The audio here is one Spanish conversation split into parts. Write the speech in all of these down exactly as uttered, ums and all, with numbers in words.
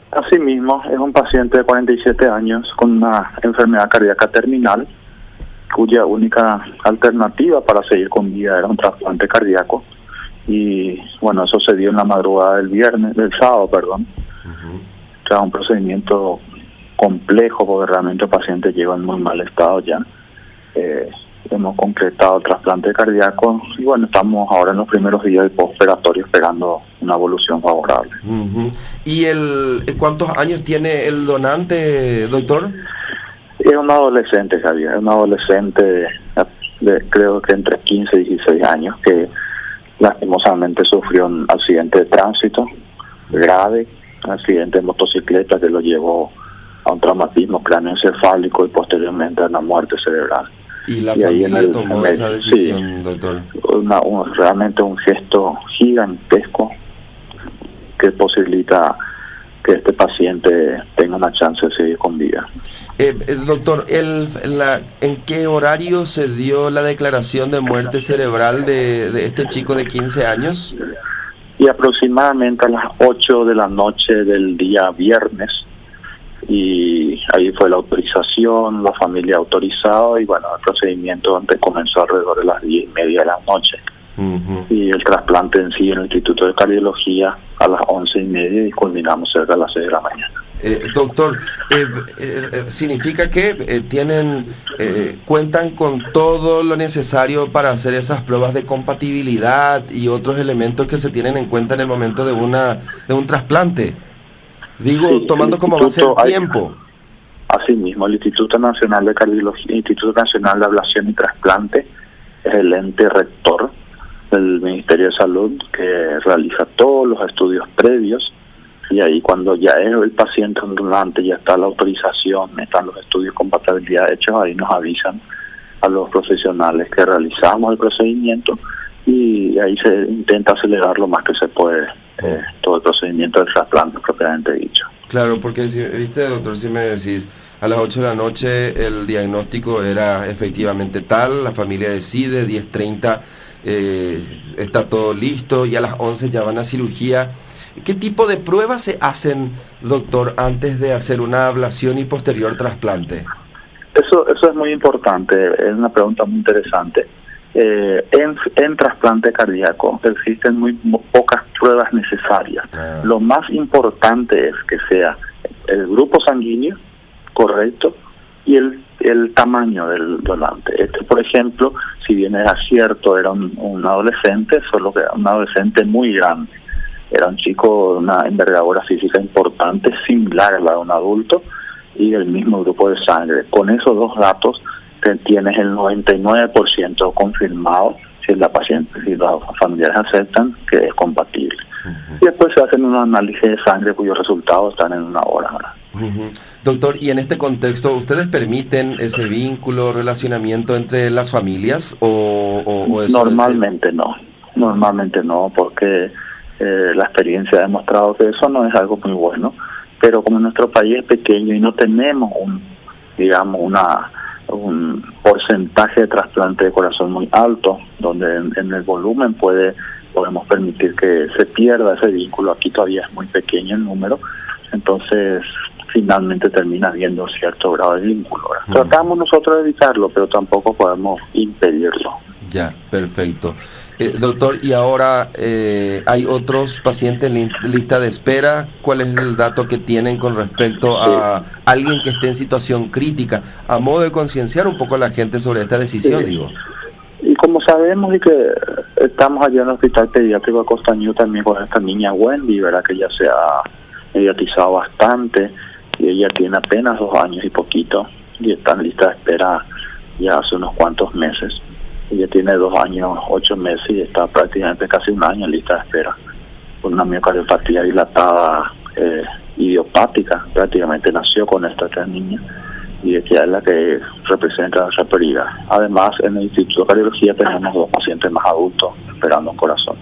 Asimismo, es un paciente de cuarenta y siete años con una enfermedad cardíaca terminal, cuya única alternativa para seguir con vida era un trasplante cardíaco. Y bueno, eso se dio en la madrugada del viernes, del sábado, perdón. Uh-huh. O sea, un procedimiento complejo porque realmente el paciente llegó en muy mal estado ya. Eh, hemos concretado el trasplante cardíaco y bueno, estamos ahora en los primeros días del postoperatorio esperando una evolución favorable. Uh-huh. ¿Y el cuántos años tiene el donante, doctor? Es un adolescente, Javier, es un adolescente de, de, creo que entre quince y dieciséis años, que lastimosamente sufrió un accidente de tránsito grave, un accidente de motocicleta que lo llevó a un traumatismo cráneoencefálico y posteriormente a una muerte cerebral. ¿Y la y familia ahí en el, tomó en el, esa decisión, sí, doctor? Una, un, realmente un gesto gigantesco que posibilita que este paciente tenga una chance de seguir con vida. Eh, eh, doctor, el, la, ¿en qué horario se dio la declaración de muerte cerebral de, de este chico de quince años? Y aproximadamente a las ocho de la noche del día viernes, y ahí fue la autorización, la familia autorizado, y bueno, el procedimiento antes comenzó alrededor de las diez y media de la noche. Uh-huh. Y el trasplante en sí en el Instituto de Cardiología a las once y media y culminamos cerca de las seis de la mañana. Eh, doctor, eh, eh, ¿significa que eh, tienen eh, cuentan con todo lo necesario para hacer esas pruebas de compatibilidad y otros elementos que se tienen en cuenta en el momento de una de un trasplante? Digo, sí, tomando como base el tiempo. Así mismo, el Instituto Nacional de Cardiología, Instituto Nacional de Ablación y Trasplante es el ente rector del Ministerio de Salud que realiza todos los estudios previos, y ahí cuando ya es el paciente donante, ya está la autorización, están los estudios de compatibilidad hechos, ahí nos avisan a los profesionales que realizamos el procedimiento y ahí se intenta acelerar lo más que se puede eh, todo el procedimiento del trasplante propiamente dicho. Claro, porque si, viste, doctor, si me decís a las ocho de la noche el diagnóstico era efectivamente tal, la familia decide, diez treinta eh, está todo listo y a las once ya van a cirugía. ¿Qué tipo de pruebas se hacen, doctor, antes de hacer una ablación y posterior trasplante? Eso eso es muy importante, es una pregunta muy interesante. Eh, en, en trasplante cardíaco existen muy, muy pocas pruebas necesarias. Ah. Lo más importante es que sea el grupo sanguíneo correcto y el, el tamaño del donante. Este, por ejemplo, si bien era cierto, era un, un adolescente, solo que era un adolescente muy grande. Era un chico de una envergadura física importante, similar a la de un adulto, y del mismo grupo de sangre. Con esos dos datos te tienes el noventa y nueve por ciento confirmado, si la paciente, si los familiares aceptan, que es compatible. Uh-huh. Y después se hacen unos análisis de sangre cuyos resultados están en una hora. Uh-huh. Doctor, y en este contexto, ¿ustedes permiten ese vínculo, relacionamiento entre las familias? o, o, o eso Normalmente es... no, normalmente no, porque eh, la experiencia ha demostrado que eso no es algo muy bueno, pero como nuestro país es pequeño y no tenemos un, digamos, una un porcentaje de trasplante de corazón muy alto, donde en, en el volumen puede podemos permitir que se pierda ese vínculo. Aquí todavía es muy pequeño el número, entonces finalmente termina habiendo cierto grado de vínculo. Uh-huh. Tratamos nosotros de evitarlo, pero tampoco podemos impedirlo. Ya, perfecto. Eh, doctor, y ahora eh, hay otros pacientes en li- lista de espera. ¿Cuál es el dato que tienen con respecto a sí. alguien que esté en situación crítica? A modo de concienciar un poco a la gente sobre esta decisión, sí. digo. Y como sabemos y que estamos allá en el Hospital Pediátrico de Costañú también con esta niña Wendy, ¿verdad? Que ya se ha mediatizado bastante, y ella tiene apenas dos años y poquito, y está en lista de espera ya hace unos cuantos meses. Ella tiene dos años, ocho meses y está prácticamente casi un año en lista de espera por una miocardiopatía dilatada eh, idiopática. Prácticamente nació con esta, esta niña y ella es la que representa nuestra prioridad. Además, en el Instituto de Cardiología tenemos dos pacientes más adultos esperando un corazón.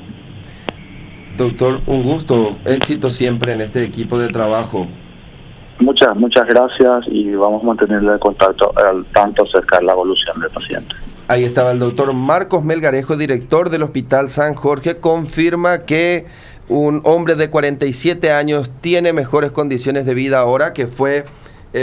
Doctor, un gusto, éxito siempre en este equipo de trabajo. Muchas, muchas gracias y vamos a mantenerle el contacto al tanto acerca de la evolución del paciente. Ahí estaba el doctor Marcos Melgarejo, director del Hospital San Jorge, confirma que un hombre de cuarenta y siete años tiene mejores condiciones de vida ahora, que fue